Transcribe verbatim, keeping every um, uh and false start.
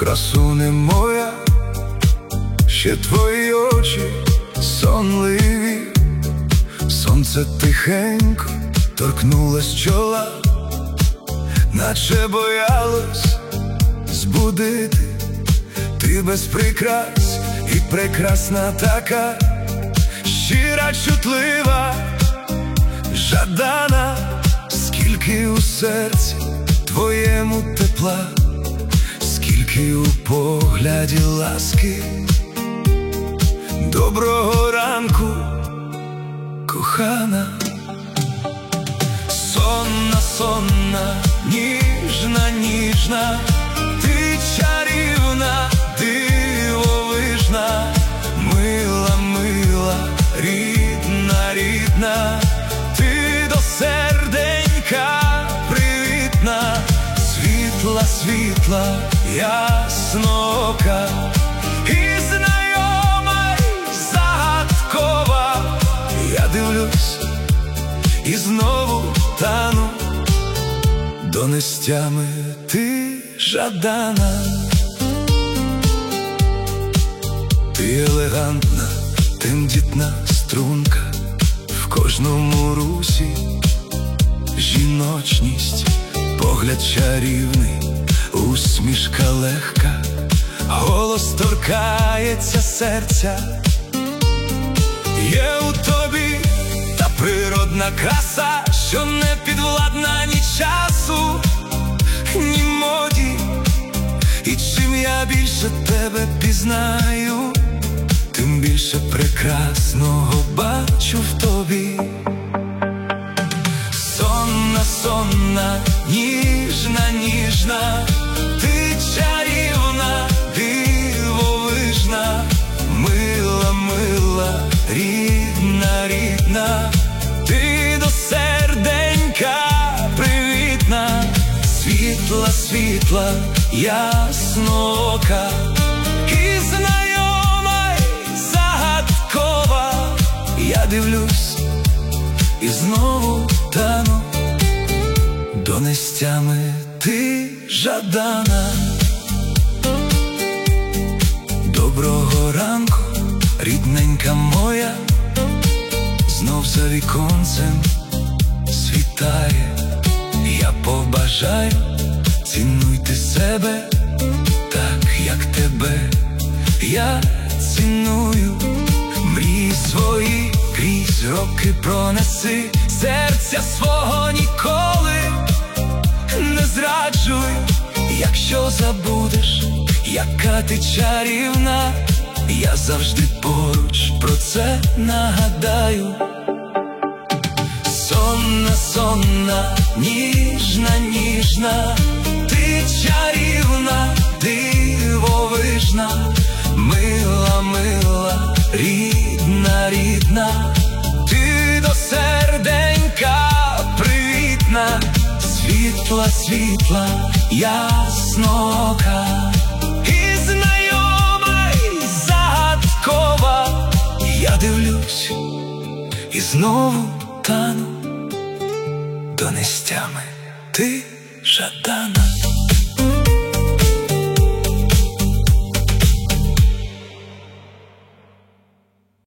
красуне моя, ще твої очі сонливі. Сонце тихенько торкнулось чола, наче боялось збудити. Ти без прикрас і прекрасна така, щира, чутлива, жадана. Скільки у серці твоєму тепла, скільки у погляді ласки. Доброго ранку, кохана. Сонна, сонна, ніжна, ніжна, ти чарівна, дивовижна, мила, мила, рідна, рідна, ти до серденька привітна, світла, світла, ясноока, і знайома, і загадкова. Я дивлюсь і знову тану, до нестями ти жадана. Ти елегантна, тендітна струнка, в кожному русі жіночність, погляд чарівний, усмішка легка, голос торкається серця. Є у тобі та природна краса, що не підвладна ні часу, ні моді. І чим я більше тебе пізнаю, тим більше прекрасного бачу в тобі. Сонна, сонна, ніжна, ніжна, ти чарівна, дивовижна, мила, мила, рідна, рідна, ти до серденька привітна, світла, світла, ясноока, і знайома, і загадкова. Я дивлюсь і знову тану, до нестями ти жадана. Доброго ранку, рідненька моя, знов за віконцем світає. Я побажаю, цінуйте себе так, як тебе я ціную. Мрії свої крізь роки пронеси, серця свого ніколи не зраджуй. Якщо забудеш, яка ти чарівна, я завжди поруч про це нагадаю. Сонна, сонна, ніжна, ніжна, ти чарівна, дивовижна, мила, мила, рідна, рідна, ти до серденька привітна, світла, світла, ясноока, і знайома, і загадкова. Я дивлюсь і знову тану, до нестями ти жадана.